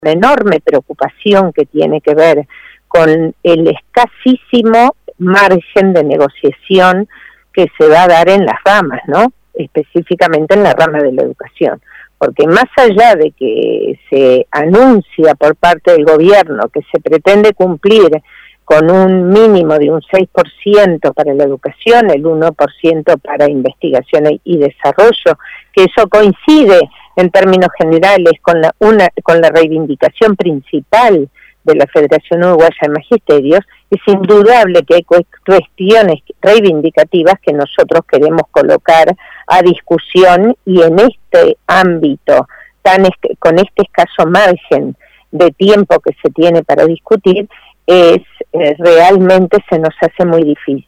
una enorme preocupación que tiene que ver con el escasísimo margen de negociación que se va a dar en las ramas, ¿no? Específicamente en la rama de la educación. Porque más allá de que se anuncia por parte del gobierno que se pretende cumplir con un mínimo de un 6% para la educación, el 1% para investigación y desarrollo, que eso coincide en términos generales con la reivindicación principal de la Federación Uruguaya de Magisterios, es indudable que hay cuestiones reivindicativas que nosotros queremos colocar a discusión, y en este ámbito, con este escaso margen de tiempo que se tiene para discutir, realmente se nos hace muy difícil.